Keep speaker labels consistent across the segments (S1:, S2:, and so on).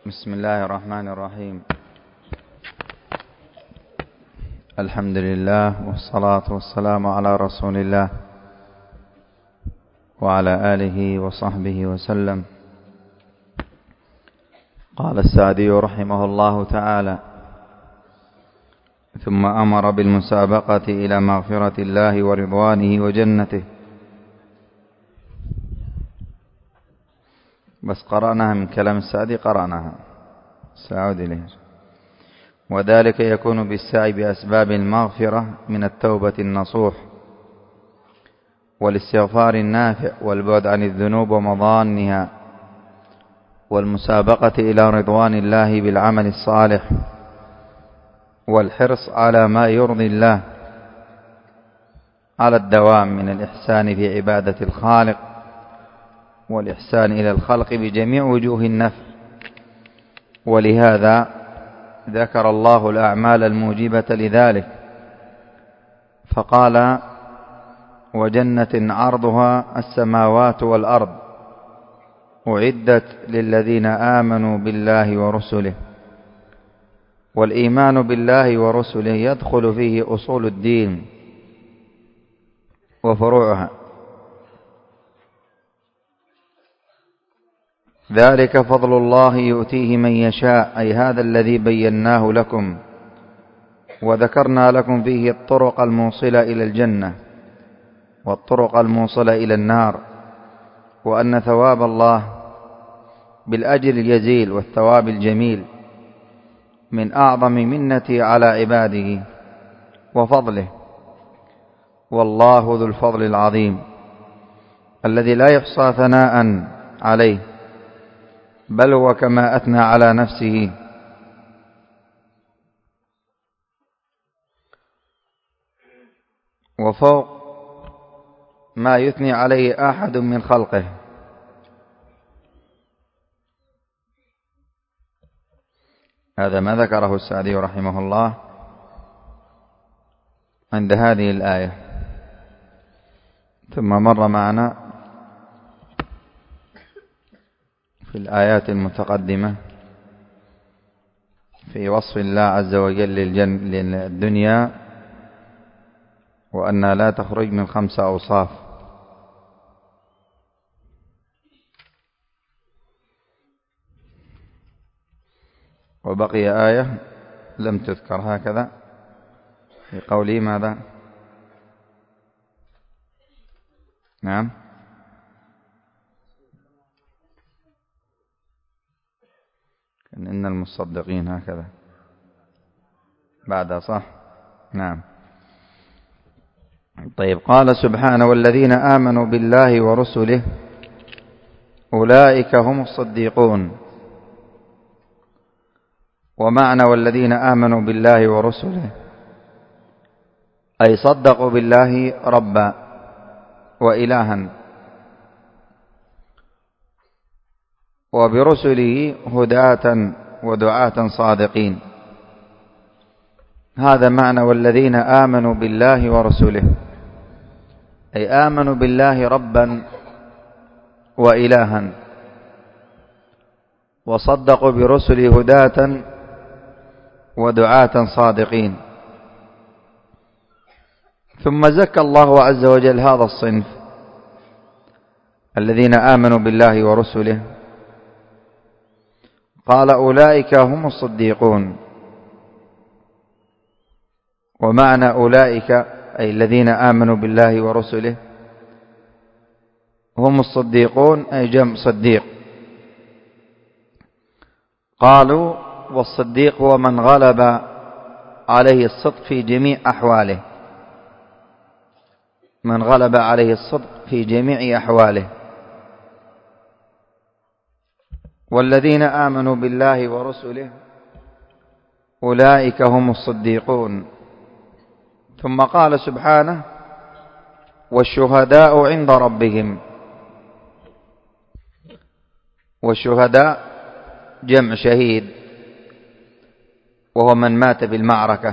S1: بسم الله الرحمن الرحيم. الحمد لله والصلاة والسلام على رسول الله وعلى آله وصحبه وسلم. قال السعدي رحمه الله تعالى: ثم أمر بالمسابقة إلى مغفرة الله ورضوانه وجنته. بس قرأناها من كلام السعدي، قرأناها سأعود إليه. وذلك يكون بالسعي بأسباب المغفرة من التوبة النصوح والاستغفار النافع والبعد عن الذنوب ومضانها والمسابقة إلى رضوان الله بالعمل الصالح والحرص على ما يرضي الله، على الدوام من الإحسان في عبادة الخالق والإحسان إلى الخلق بجميع وجوه النفع. ولهذا ذكر الله الأعمال الموجبة لذلك فقال: وجنة عرضها السماوات والأرض أعدت للذين آمنوا بالله ورسله. والإيمان بالله ورسله يدخل فيه أصول الدين وفروعها، ذلك فضل الله يؤتيه من يشاء، أي هذا الذي بيناه لكم وذكرنا لكم فيه الطرق الموصلة إلى الجنة والطرق الموصلة إلى النار، وأن ثواب الله بالأجر الجزيل والثواب الجميل من أعظم منته على عباده وفضله، والله ذو الفضل العظيم الذي لا يحصى ثناء عليه، بل هو كما أثنى على نفسه. وفوق ما يثني عليه أحد من خلقه. هذا ما ذكره السعدي رحمه الله عند هذه الآية. ثم مر معنا في الآيات المتقدمة في وصف الله عز وجل للدنيا، وأنها لا تخرج من 5 أوصاف. وبقي آية لم تذكر هكذا في قوله ماذا؟ نعم، إن المصدقين هكذا بعدها، صح؟ نعم. طيب، قال سبحانه: والذين آمنوا بالله ورسله أولئك هم الصديقون. ومعنى والذين آمنوا بالله ورسله أي صدقوا بالله ربا وإلها، وبرسله هداة ودعاة صادقين. هذا معنى والذين آمنوا بالله ورسله، أي آمنوا بالله ربا وإلها، وصدقوا برسله هداة ودعاة صادقين. ثم زكى الله عز وجل هذا الصنف الذين آمنوا بالله ورسله، قال: أولئك هم الصديقون. ومعنى أولئك أي الذين آمنوا بالله ورسله هم الصديقون، أي جمع صديق. قالوا: والصديق هو من غلب عليه الصدق في جميع أحواله، من غلب عليه الصدق في جميع أحواله. والذين آمنوا بالله ورسله أولئك هم الصديقون. ثم قال سبحانه: والشهداء عند ربهم. والشهداء جمع شهيد، وهو من مات بالمعركة.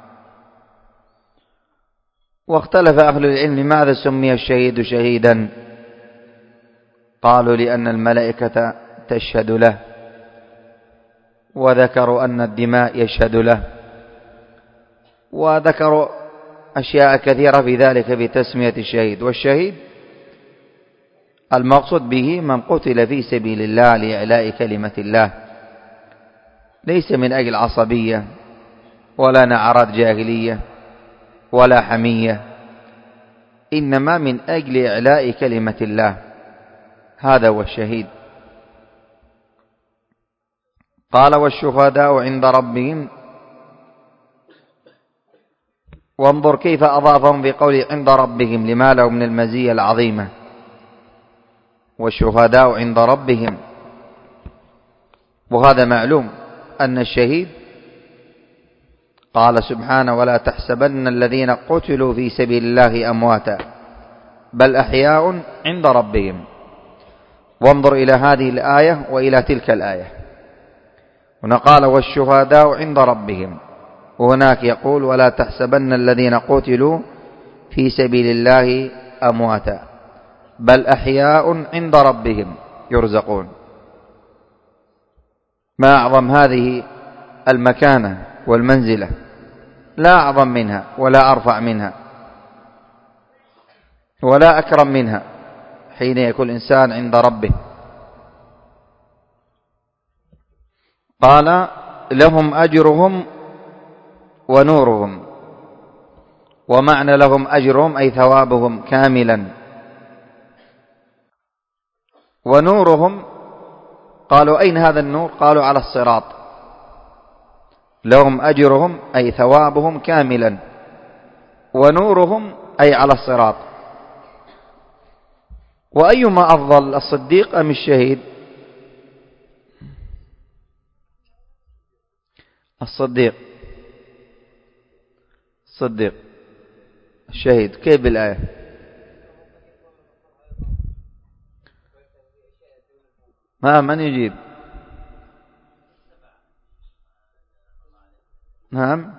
S1: واختلف أهل العلم لماذا سمي الشهيد شهيدا. قالوا: لأن الملائكة تشهد له وذكروا أن الدماء يشهد له، وذكروا أشياء كثيرة في ذلك بتسمية الشهيد. والشهيد المقصود به من قتل في سبيل الله لإعلاء كلمة الله، ليس من أجل عصبية ولا نعرات جاهلية ولا حمية، إنما من أجل إعلاء كلمة الله، هذا هو الشهيد. قال والشهداء عند ربهم، وانظر كيف أضافهم بقول عند ربهم لما له من المزية العظيمة. والشهداء عند ربهم، وهذا معلوم أن الشهيد قال سبحانه ولا تحسبن الذين قتلوا في سبيل الله أمواتا بل أحياء عند ربهم. وانظر إلى هذه الآية وإلى تلك الآية، هنا قال والشهداء عند ربهم، وهناك يقول ولا تحسبن الذين قتلوا في سبيل الله أمواتا بل أحياء عند ربهم يرزقون. ما أعظم هذه المكانة والمنزلة، لا أعظم منها ولا أرفع منها ولا أكرم منها حين يكون الإنسان عند ربه. قال لهم أجرهم ونورهم، ومعنى لهم أجرهم أي ثوابهم كاملا، ونورهم قالوا أين هذا النور؟ قالوا على الصراط. لهم أجرهم أي ثوابهم كاملا، ونورهم أي على الصراط. وأيما أفضل الصديق أم الشهيد؟ الصديق. الشهيد كيف بالآية؟ من يجيب؟ نعم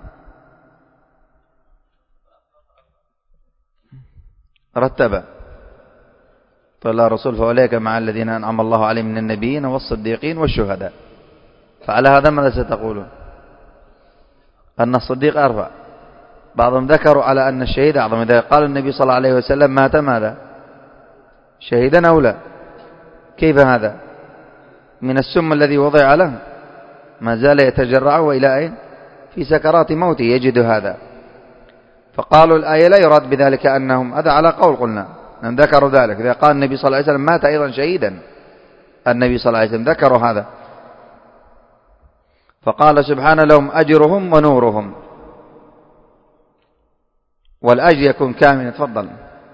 S1: رتب قال الرسول فأولئك مع الذين أنعم الله عليهم من النبيين والصديقين والشهداء. فعلى هذا ماذا ستقولون؟ أن الصديق أرفع. بعضهم ذكروا على أن الشهيد أعظم. إذا قال النبي صلى الله عليه وسلم مات ماذا؟ شهيدا أو لا؟ كيف هذا؟ من السم الذي وضع له ما زال يتجرع، وإلى أين؟ في سكرات موته يجد هذا. فقالوا الآية لا يراد بذلك أنهم، هذا على قول قلنا أن ذكروا ذلك. إذا قال النبي صلى الله عليه وسلم مات أيضا شهيدا، النبي صلى الله عليه وسلم ذكروا هذا. فقال سبحانه لهم أجرهم ونورهم، والأجر يكون كامل. تفضل.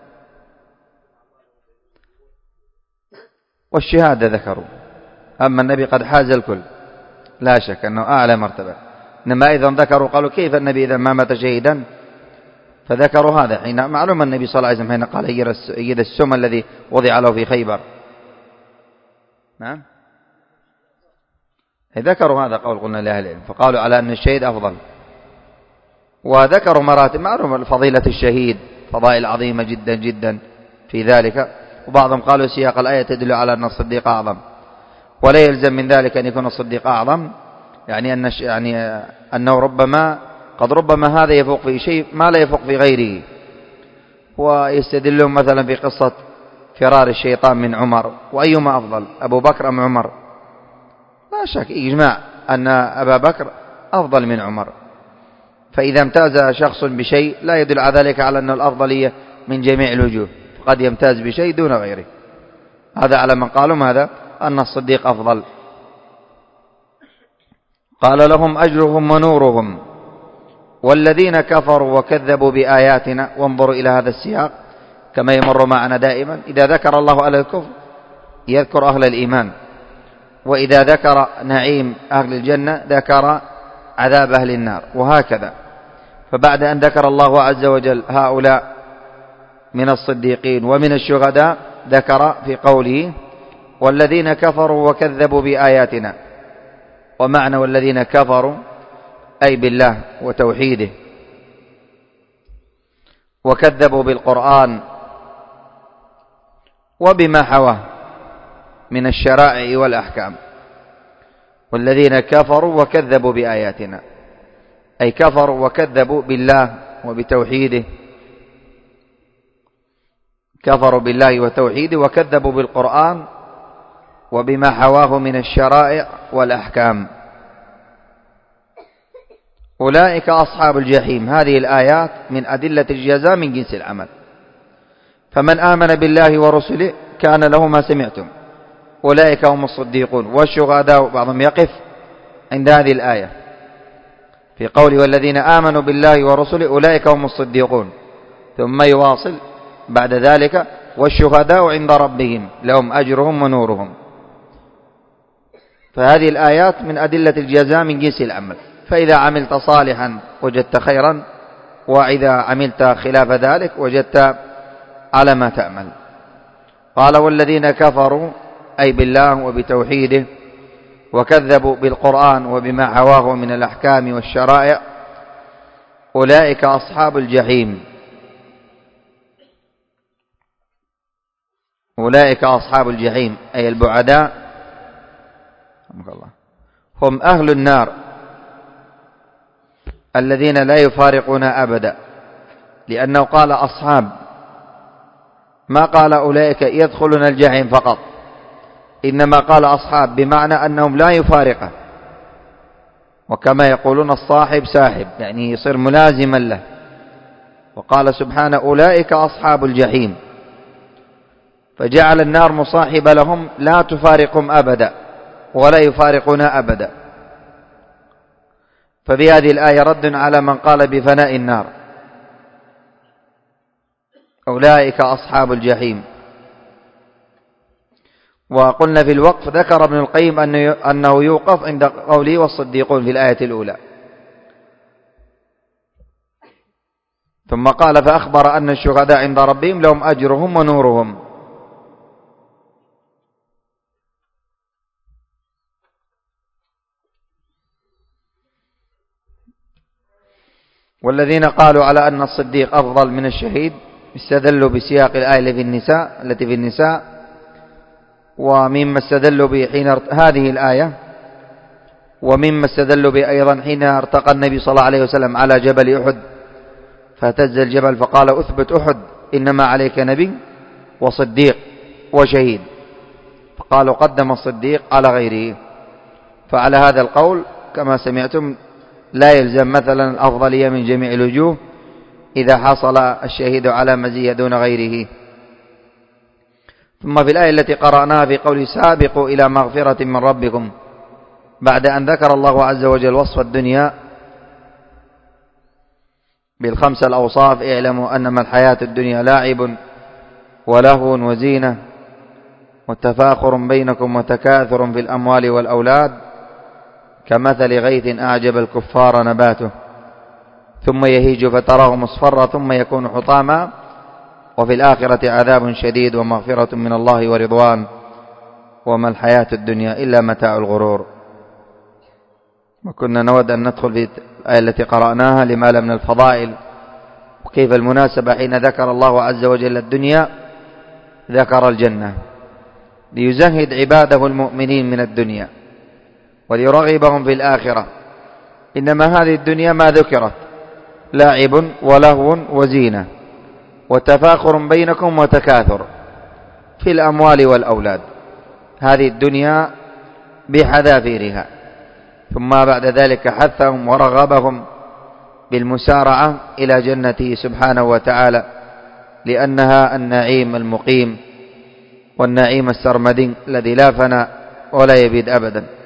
S1: والشهادة ذكروا، أما النبي قد حاز الكل لا شك أنه أعلى مرتبة. إنما أيضا ذكروا قالوا كيف النبي إذا ما مات شهيدا؟ فذكروا هذا حين معلوم النبي صلى الله عليه وسلم حين قال يجد السم الذي وضع له في خيبر. نعم ذكروا هذا قول قلنا لأهل العلم، فقالوا على أن الشهيد أفضل. وذكروا مراتب معلومة فضيلة الشهيد، فضائل عظيمة جدا جدا في ذلك. وبعضهم قالوا سياق الآية تدل على أن الصديق أعظم، ولا يلزم من ذلك أن يكون الصديق أعظم، يعني أنه ربما هذا يفوق في شيء ما لا يفوق في غيره. ويستدلون مثلا في قصة فرار الشيطان من عمر، وأيما أفضل أبو بكر أم عمر؟ لا شك إجماع أن أبا بكر أفضل من عمر. فإذا امتاز شخص بشيء لا يدل على ذلك على أنه الأفضلية من جميع الوجوه، قد يمتاز بشيء دون غيره. هذا على من قالوا ماذا؟ أن الصديق أفضل. قال لهم أجرهم ونورهم والذين كفروا وكذبوا بآياتنا. وانظروا إلى هذا السياق كما يمر معنا دائما، إذا ذكر الله أهل الكفر يذكر أهل الإيمان، وإذا ذكر نعيم أهل الجنة ذكر عذاب أهل النار، وهكذا. فبعد أن ذكر الله عز وجل هؤلاء من الصديقين ومن الشهداء ذكر في قوله والذين كفروا وكذبوا بآياتنا. ومعنى والذين كفروا أي بالله وتوحيده، وكذبوا بالقرآن وبما حواه من الشرائع والأحكام. والذين كفروا وكذبوا بآياتنا، أي كفروا وكذبوا بالله وبتوحيده، كفروا بالله وتوحيده وكذبوا بالقرآن وبما حواه من الشرائع والأحكام. أولئك أصحاب الجحيم. هذه الآيات من أدلة الجزاء من جنس العمل. فمن آمن بالله ورسله كان له ما سمعتم، أولئك هم الصديقون والشهداء. بعضهم يقف عند هذه الآية في قوله والذين آمنوا بالله ورسله أولئك هم الصديقون، ثم يواصل بعد ذلك والشهداء عند ربهم لهم أجرهم ونورهم. فهذه الآيات من أدلة الجزاء من جنس العمل. فإذا عملت صالحا وجدت خيرا، وإذا عملت خلاف ذلك وجدت على ما تأمل. قال والذين كفروا أي بالله وبتوحيده وكذبوا بالقرآن وبما حواه من الأحكام والشرائع أولئك أصحاب الجحيم. أولئك أصحاب الجحيم أي البعداء هم أهل النار الذين لا يفارقون أبدا، لأنه قال أصحاب، ما قال أولئك يدخلون الجحيم فقط، إنما قال أصحاب بمعنى أنهم لا يفارقه، وكما يقولون الصاحب ساحب، يعني يصير ملازما له. وقال سبحانه أولئك أصحاب الجحيم، فجعل النار مصاحبة لهم لا تفارقهم أبدا ولا يفارقون أبدا. فبهذه الآية رد على من قال بفناء النار. أولئك أصحاب الجحيم. وقلنا في الوقف ذكر ابن القيم أنه يوقف عند قوله والصديقون في الآية الأولى، ثم قال فأخبر أن الشهداء عند ربهم لهم أجرهم ونورهم. والذين قالوا على أن الصديق أفضل من الشهيد استدلوا بسياق الآية التي في النساء، ومما استدلوا به حين هذه الآية، ومما استدلوا به أيضا حين ارتقى النبي صلى الله عليه وسلم على جبل أحد فاهتز الجبل فقال أثبت أحد إنما عليك نبي وصديق وشهيد، فقالوا قدم الصديق على غيره. فعلى هذا القول كما سمعتم لا يلزم مثلا الأفضلية من جميع الوجوه إذا حصل الشهيد على مزية دون غيره. ثم في الآية التي قرأناها في قول سابقوا إلى مغفرة من ربكم، بعد أن ذكر الله عز وجل وصف الدنيا بالخمسة الأوصاف، اعلموا أنما الحياة الدنيا لاعب ولهو وزينة وتفاخر بينكم وتكاثر في الأموال والأولاد كمثل غيث أعجب الكفار نباته ثم يهيج فتراه مصفرا ثم يكون حطاما وفي الآخرة عذاب شديد ومغفرة من الله ورضوان وما الحياة الدنيا إلا متاع الغرور. وكنا نود أن ندخل في الآية التي قرأناها لما من الفضائل، وكيف المناسبة حين ذكر الله عز وجل الدنيا ذكر الجنة ليزهد عباده المؤمنين من الدنيا وليرغبهم في الآخرة. إنما هذه الدنيا ما ذكرت لاعب ولهو وزينة وتفاخر بينكم وتكاثر في الأموال والأولاد، هذه الدنيا بحذافيرها. ثم بعد ذلك حثهم ورغبهم بالمسارعة إلى جنته سبحانه وتعالى، لأنها النعيم المقيم والنعيم السرمدي الذي لا فناء ولا يبيد أبدا.